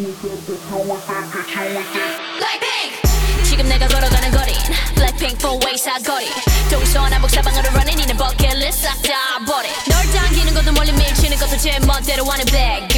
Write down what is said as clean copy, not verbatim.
지금 내가 걸어가는 거린 Blackpink 4-way 사거리 동서 남북 사방으로 running 이는 버킷리스트 싹 다 버려 널 당기는 것도 멀리 밀치는 것도 제 멋대로 하는 bag